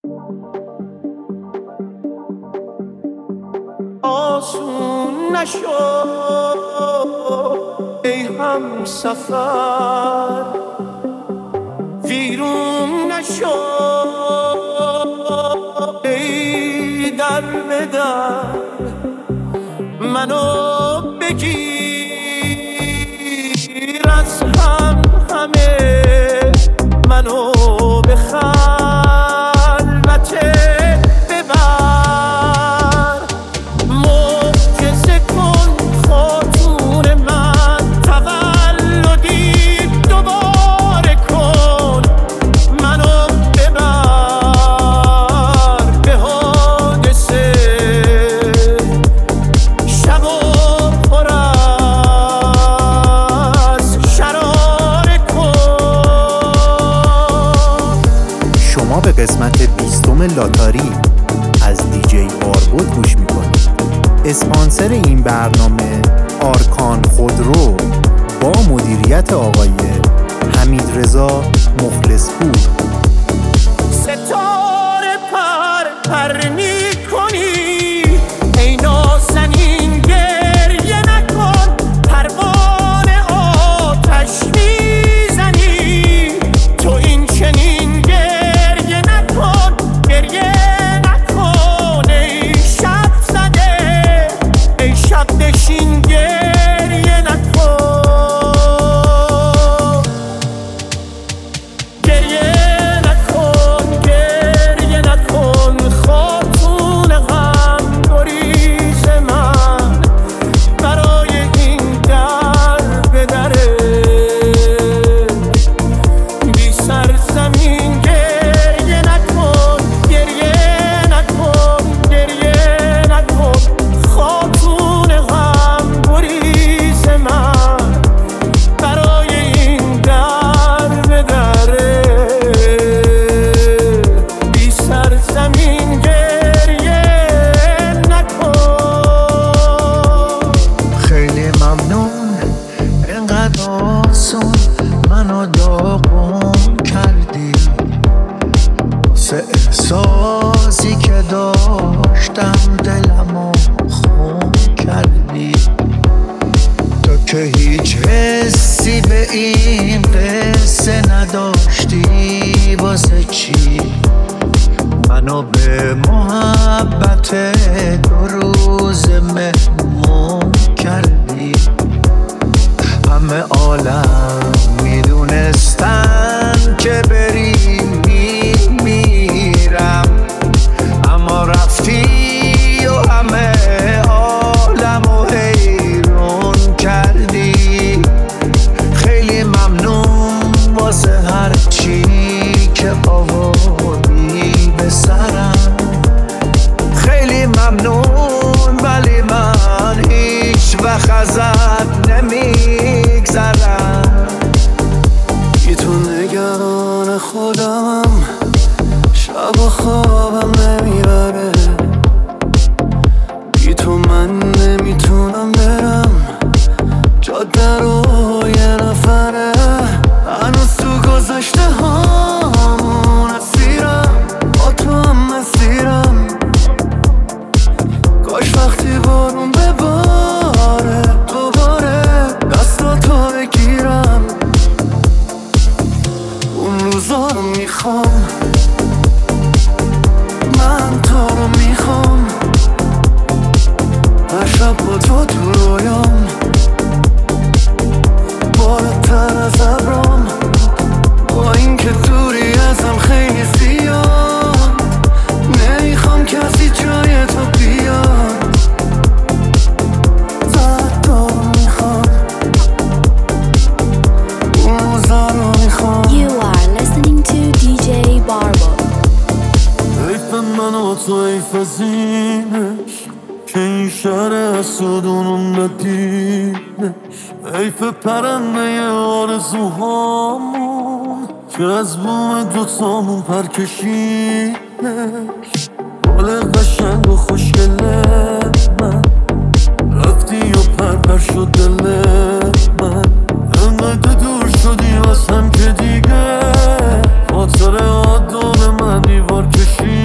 آسون نشد ای همسفر، ویرون نشد ای در به در، منو بگیر از همه، منو به خلوت ببر، معجزه کن خاتون من، تولدی دوباره کن، منو ببر به حادثه، شب و پر از شراره کن. شما به قسمت 20 لاتاری از دیجی باربود گوش میکنید. اسپانسر این برنامه آرکان خودرو با مدیریت آقای حمیدرضا مخلصپور. ستاره پر میکنی ای نازنین، گریه نکن، پروانه آتش میزنی، تو این چنین گریه نکن، گریه نکن ای شب زده، ای شب نشین گریه نکن، گریه نکن، گریه نکن، خاتون غم گریز من، برای این در به دره بی سرزمین، گریه نکن، گریه نکن، گریه نکن، خاتون غم گریز من، برای این در به دره بی سرزمین، گریه نکن. خیلی ممنون اینقدر آسون منو داغون کردی، واسه احساسی که داشتم دلمو خون کردی، تو که هیچ حسی به این قصه نداشتی، واسه چی منو به محبت 2 روز مهمون کردی؟ همه عالم میدونستن که بری میرم، اما رفتی و همه عالمو حیرون کردی. خیلی ممنون واسه هر چی که آوردی به سرم، خیلی ممنون، ولی من هیچ وقت ازت نمیگذرم. بی تو نگران خودمم، شب و خوابم نمیبره، بی تو من نمیتونم برم، جاده رو یه نفره، هنوز تو گذشته هامون اسیرم، با تو هم مسیرم، کاش وقتی بارون بباره دوباره دستاتو بگیرم، اون روزا رو میخوام، من تو رو میخوام، هر شب با تو تو رویام، بالاتر از ابرام، با این که دوری ازم خیلی زیاد، نمیخوام کسی جای تو بیاد، تو رو میخوام، اون روزا رو میخوام. You are listening to DJ Barbo. حیف من و تو، حیف از اینش که این شهر حسودون ندیدش، حیف پرنده آرزوهامون که از بوم دوتامون پر کشیدش، گل قشنگ و خوشگل من، رفتی و پر شد دل من، انقدر دور شدی واسم که دیگه خاطر آدم من دیوار کشید.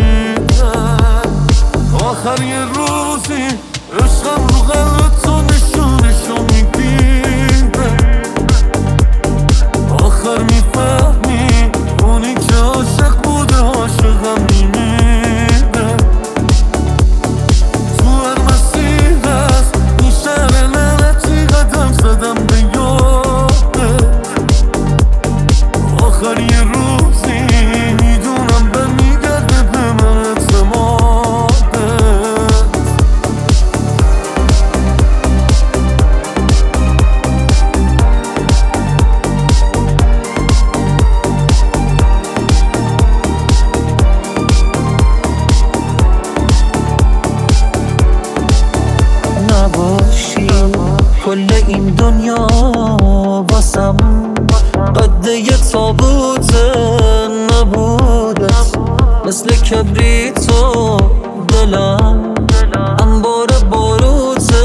مثل کبریتو دلم انبار باروته.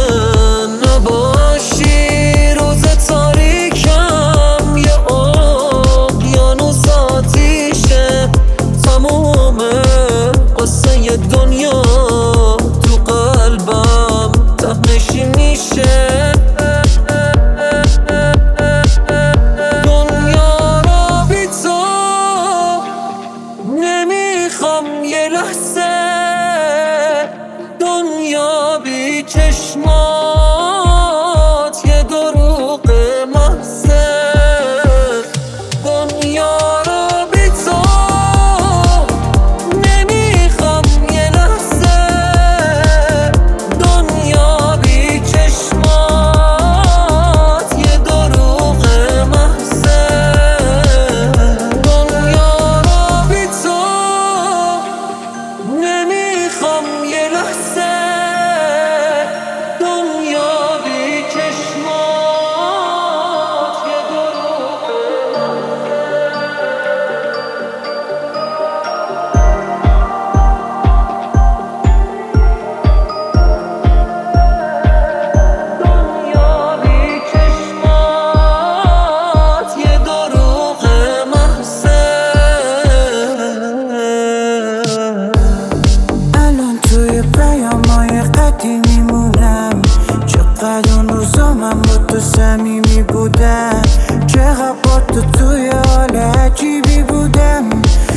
نباشی روز تاریکم یه اقیانوس آتیشه. تموم قصه دنیا تو قلبم تهنشی میشه. دنیا رو بی تو نمیخوام یه لحظه. دنیا بی چشمات یه دروغ محضه. دنیا رو بی تو نمیخوام یه لحظه. دنیا بی چشمات یه دروغ محضه. دنیا رو بی تو نمیخوام یه لحظه. دنیا بی چشمات یه دروغ محضه. الان توی پیامای قدیمی مونم. چقدر اون روزا من با تو صمیمی بودم. چقدر با تو توی حال عجیبی بودم.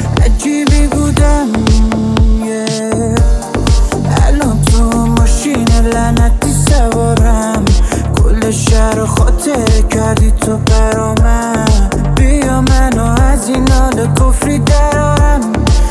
الان تو ماشین لعنتی سوارم. کل شهر خاطر کردی تو برامم. بیا منو از این حال کفری درارم.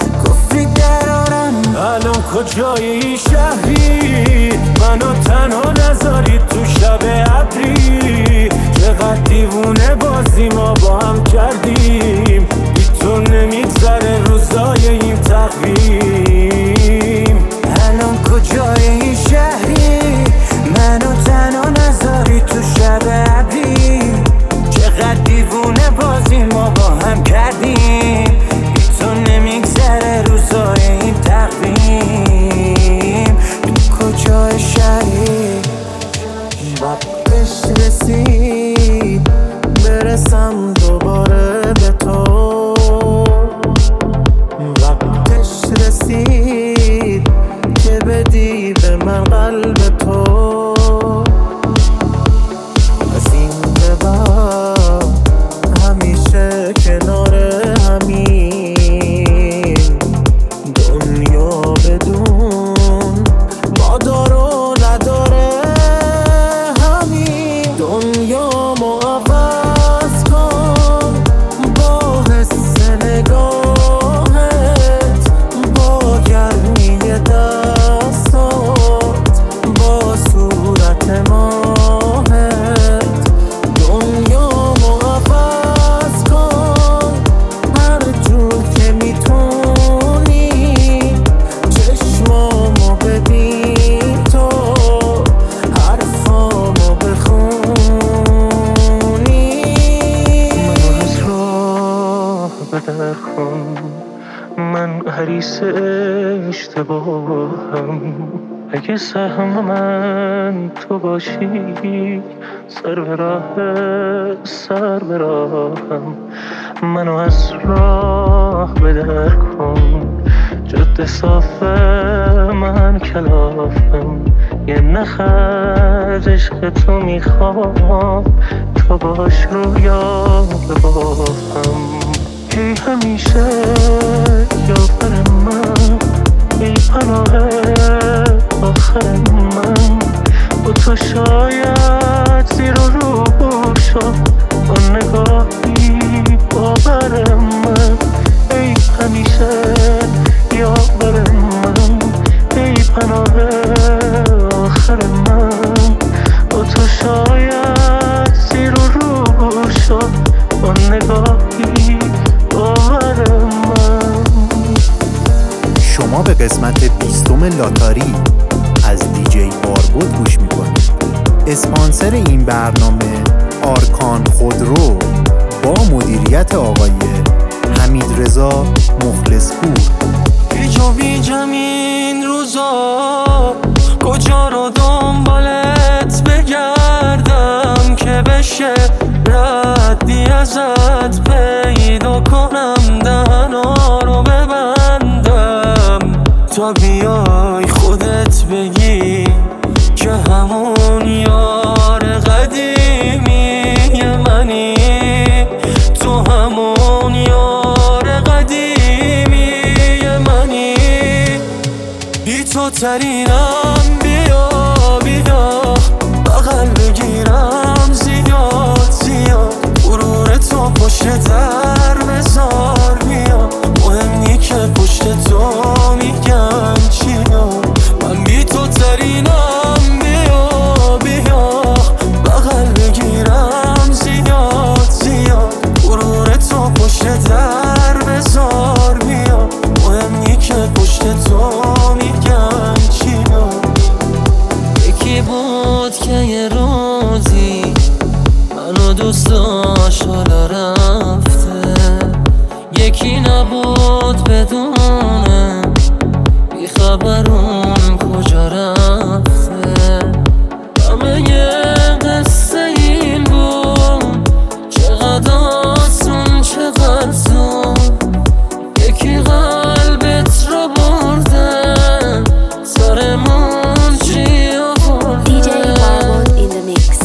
الان کجایی شهری؟ منو تنها نذاری تو شب ابری. چقدر دیوونه بازی ما با هم کردیم. بی تو نمیگذره روزای این تقویم. الان کجایی شهری؟ منو تنها نذاری تو شب ابری. چقدر دیوونه بازی ما با هم کردیم. بی تو نمیگذره روزای این تقویم. تو کجای شهری؟ وقتش رسید برسم دوباره به تو. وقتش رسید که بدی به من قلب تو. از این به بعد همیشه کنار همین. دنیا بدون ما دار و نداره همین. دنیا ما عوض کن با حس نگاهت. با گرمی دستات. با صورت ماهت. دنیا ما عوض کن هر جور که میتونی. چشمامو ببین تو حرفامو بخونی. منو از راه بدر کن. من حریص اشتباهم. اگه سهم من تو باشی سر به راهم. منو از راه بدر کن. جاده صاف من کلافم. یه نخ از عشق تو میخوام تا باش رویا ببافم. ای همیشه یاور من. ای پناه آخر من. با تو شاید زیر و رو شد با نگاهی باور من. ای همیشه یاور من. ای پناه آخر من. با تو شاید زیر و رو شد با نگاهی باور من. شما به قسمت 20 لاتاری از دیجی باربود گوش میکنید. اسپانسر این برنامه آرکان خودرو با مدیریت آقای حمیدرضا مخلصپور. میشه ردی ازت پیدا کنم، دهنا رو ببندم تا بیای خودت بگی که همون یار قدیمی منی، تو همون یار قدیمی منی. بی تو ترینم، بیا بیا بغل بگیرم زیاد زیاد، غرور تو پشت در بذار بیا، مهم نی که پشت تو میگن چیا. من بی تو ترینم، بیا بیا بغل بگیرم زیاد زیاد، غرور تو پشت در بذار بیا، مهم نی که پشت تو میگن چیا. یکی بود که یه روزی منو دوست داشت حالا رفته، یکی نبود بدونه بی خبرون کجا رفته. همه یه قصه این بود، چقدر آسون چقدر زود، یکی قلبت رو برده سرمون چی آورده. DJ Barbot in the mix.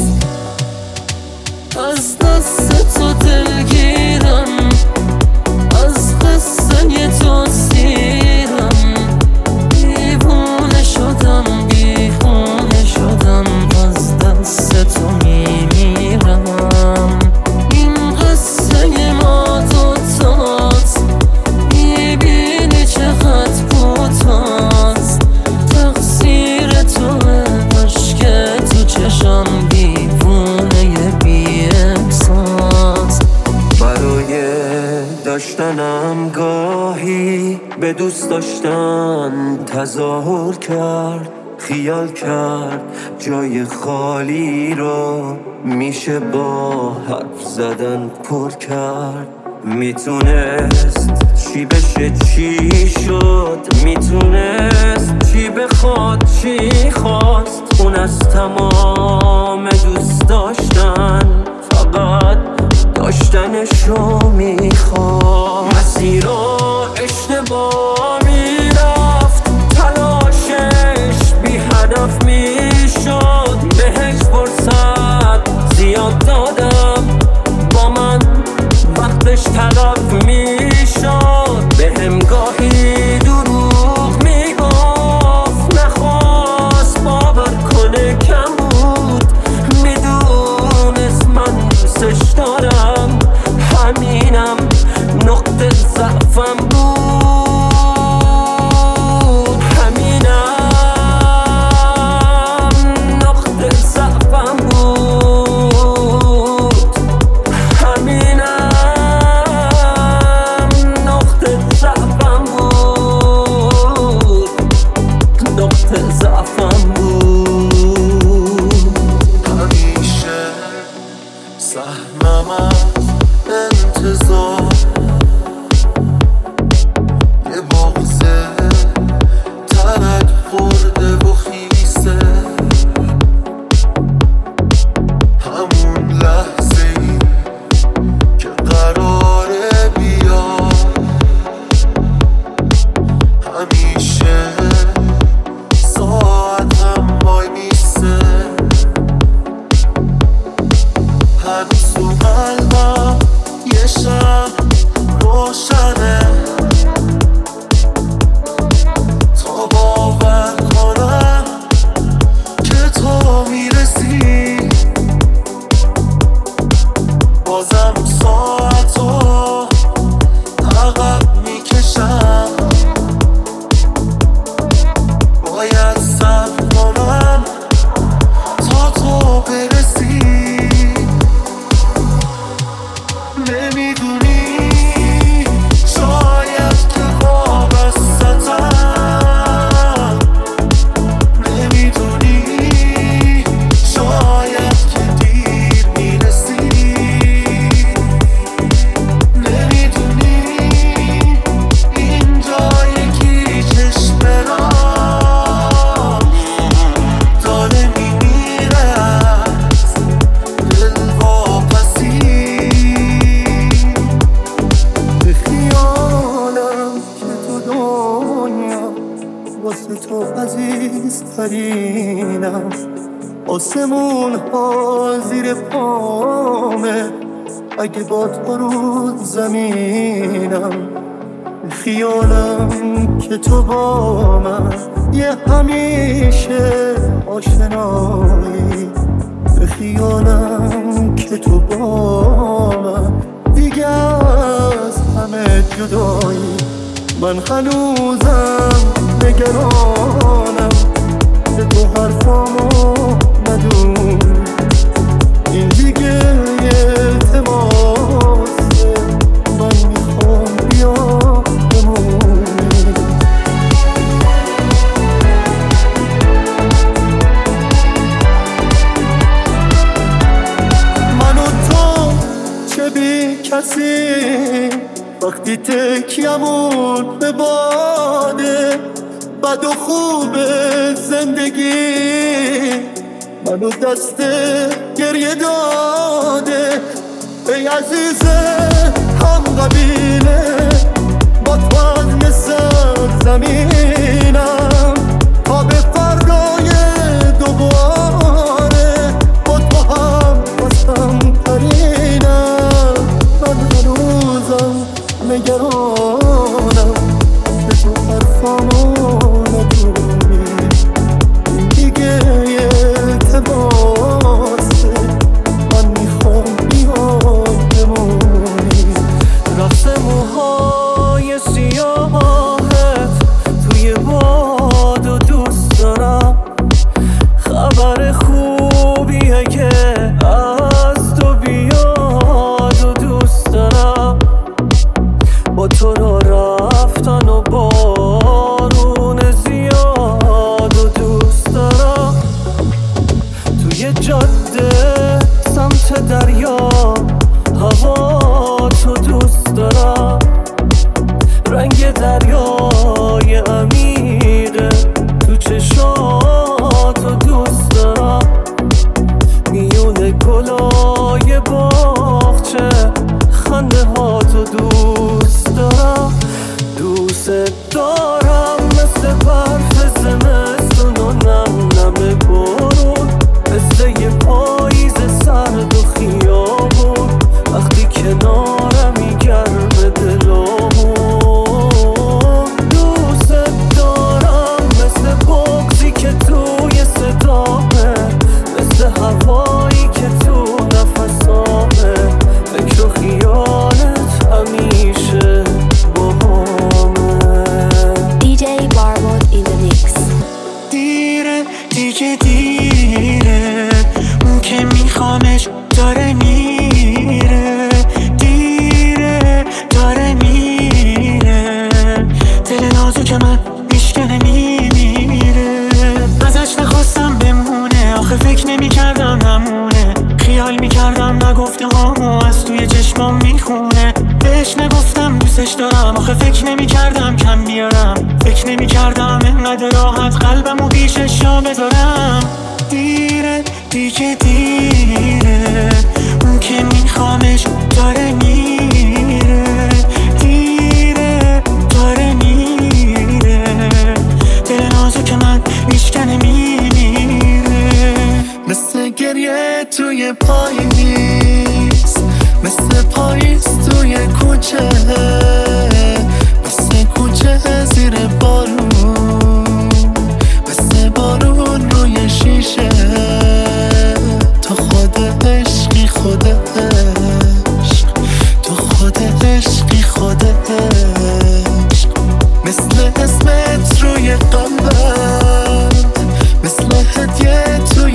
از دست تو دلگیرم، از قصه تو سیرم، دیوونه شدم بیخونه شدم، از دست تو میمیرم. این قصه ما دوتاست، میبینی چقدر کوتاست، تقصیر توه عشق تو چشم، دیوونه بی احساس. برای داشتنم گاهی به دوست داشتن تظاهر کرد، خیال کرد جای خالی رو میشه با حرف زدن پر کرد. میتونست چی بشه چی شد، میتونست چی بخواد چی خواست، اون از تمام دوست داشتن فقط داشتنشو میخواد. مسیر رو اشتباه میرفت، تلاشش بی هدف میشد، بهش فرصت زیاد دادم، با من وقتش تلف میشد، بهم گاهی دروغ میگفت، نخواست باور کنه کم بود، میدونست من دوستش دارم، همینم نقطه ضعفم بود، همینم نقطه ضعفم بود، همینم نقطه ضعفم بود، نقطه ضعفم بود. همیشه سهمم از انتظار یه بغضه ترک خورده و خیسه، همون لحظه ای که قراره بیاد، همیشه ساعتم وای میسه، هنوز تو قلبم یه شب روشنه، تا باور کنم که تو میرسی، بازم ساعتو عقب میکشم، واسه تو عزیز ترینم، آسمون ها زیر پامه، اگه با تو رو زمینم، خیالم که تو با من یه همیشه آشنایی، به خیالم که تو با من دیگه از همه جدایی. من هنوزم نگرانم که تو حرفامو ندونی، این دیگه التماسه، من میخوام بیا بمونی. من و تو چه بی کسی وقتی تکیمون به باده، بد و خوب زندگی منو دست گریه داده. ای عزیزه هم قبیله با تو از نسل زمینم، تا به فردای دوباره با تو هم بستم ترینم. من هنوزم نگرانم که تو حرفامو ندونی، این دیگه التماسه، من میخوام بیای بمونی. رقص موهای سیاهت توی باد و دوست دارم، خبر خوبیه که از تو بیاد و دوست دارم، با تو را رفتن و بارون زیاد و دوست دارم، توی جاده سمت دریا هوا تو دوست دارم، رنگ دریای عمیقه تو چشاتو دوست دارم، میون گلای باغچه خنده هاتو دوست دارم. دوست دارم مثل برف زمستون و نم نم بارون، مثل یه پاییز سرد و خیابون، وقتی کنارمی گرم دلامون. دوست دارم مثل بغضی که توی صدامه، مثل هوایی که تو نفسامه، فکر و خیالت همیشه باهامه. DJ Barbot in the mix. دیره دیگه دیره، اون که میخوامش داره میره، دیره داره میره، دل نازو که من میشکنه میمیره. ازش نخواستم بمونه، آخه فکر نمیکردم نمونه، خیال میکردم نگفته هامو از توی چشمام میخونه. بهش نگفتم دوستش دارم، آخه فکر نمیکردم کم بیارم، فکر نمیکردم انقدر راحت قلبمو پیشش جا بذارم. دیره دیگه دیره، اون که میخوامش داره میره، دیره داره میره، دل نازو که من میشکنه میمیره. مثل گریه توی پاییز، مثل پاییز توی کوچه، مثل کوچه زیر بارون، مثل بارون روی شیشه. تو خود عشقی خود عشق، تو خود عشقی خود عشق، مثل اسمت روی قلبم، مثل هدیه توی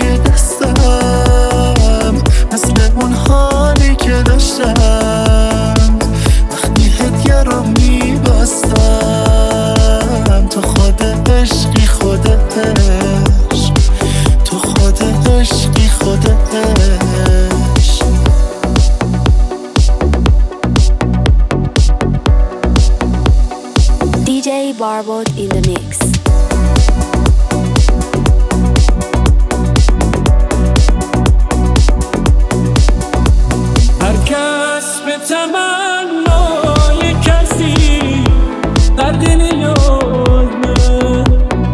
دستم، مثل اون حالی که داشتم وقتی هدیه رو میبستم. تو خود عشقی خود عشق، تو خود عشقی خود عشق. DJ Barbot in the mix. هر کس به تمنای کسی در دل یادمه،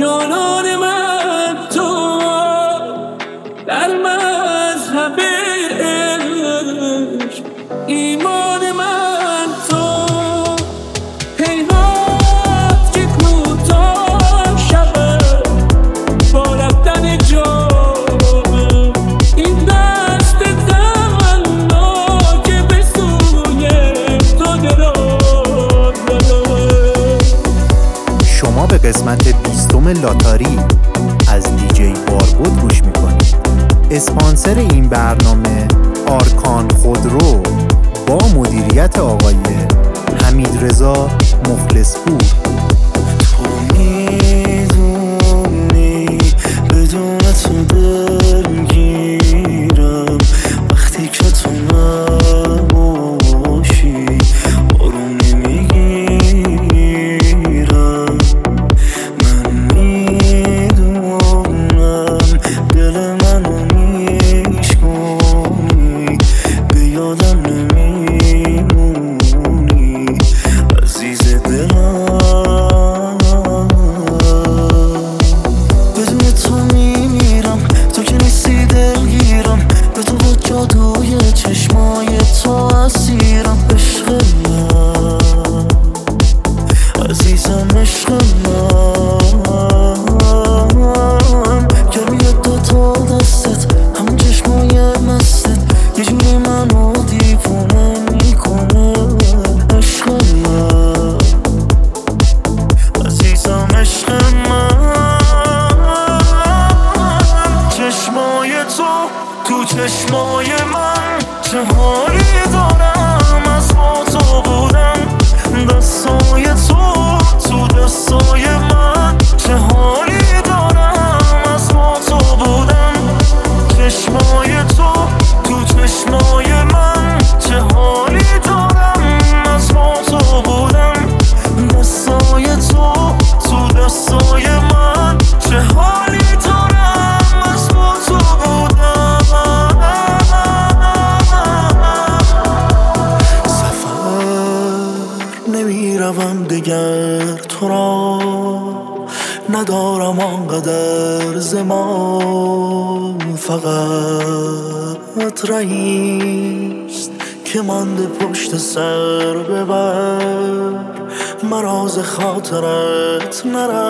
جانان من تو در مذهب عشق ایمان من تو حیرت که کوتاه شود با رفتن جام این دست تمنا که به سوی تو درآمد. شما به قسمت 20 لاتاری از دیجی باربود گوش میکنید. اسپانسر این برنامه آرکان خودرو با مدیریت آقای حمیدرضا مخلصپور. تو میدونی بدون تو دلگیرم وقتی که تو نباشی آروم نمیگیرم. من میدونم دل منو میشکنی به یادم نمیمونی عزیز دلم. بدون تو میمیرم تو که نیستی دلگیرم به تو با جادوی چشمای تو اسیرم. عشق من عزیزم عشق من گرمی دوتا دستت همون چشمای مستت یه جوری منو دیوونه میکنه. عشق من عزیزم عشق من چشمای تو چشمای من چه حالی دارم از با تو بودم. دستای تو دستای من چه حالی دارم از با تو بودم. چشمای تو چشمای من چه حالی دارم از با تو بودم. دستای تو دستای من چه حالی دارم از با تو بودم. سفر نمیروم دگر تو را ندارم آنقدر زمان. فقط رئیست که مانده پشت سر ببر مرا ز خاطرت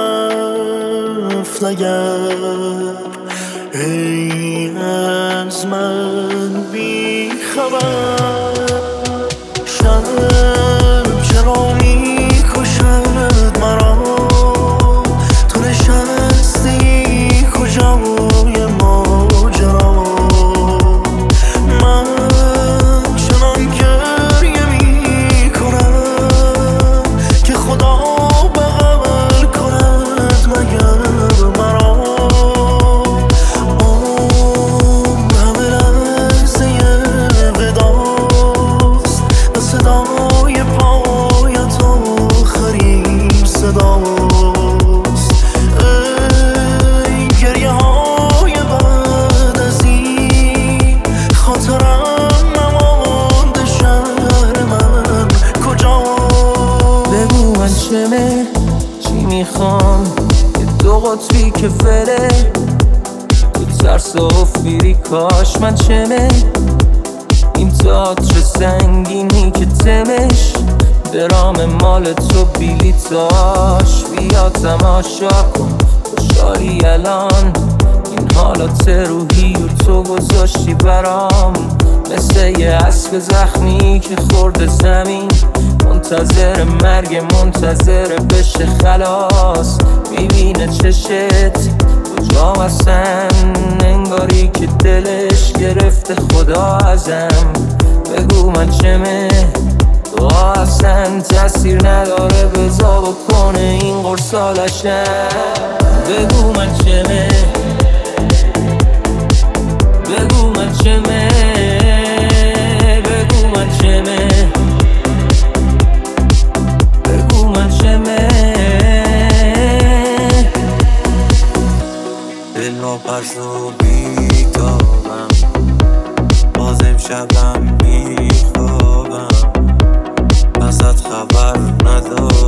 نرفت اگر. ای از من بی خبر شب چرا میکشد مرا تو نشستی کجای ماجرا. من چنان گریه میکنم که خدا بغل کند مگر مرا. همه لحظه وداست و صدای پایت آخرین صداست. ای گریه های بعد از این خاطرم نمانده شهر من کجا. بگو من چی میخوام یه دو قطبی که فره تو ترس و فیری کاش من این تئاتر سنگینی که تمش درام مال تو بیلیتاش. بیا تماشا کن خوشحالی الان این حالات روحی و تو گذاشتی برام مثل یه اسب زخمی که خورده زمین منتظر مرگ منتظر بشه خلاص. میبینه چشت کجا هستن انگاری که دلش گرفته خدا ازم. بگو من تو اصلا تاثیر نداره بزا بکنه این قرصالشم. بگو من بگو من بگو من بگو من دل را پرس و بیتابم باز امشبم میخوابم ازت خبر ندارم.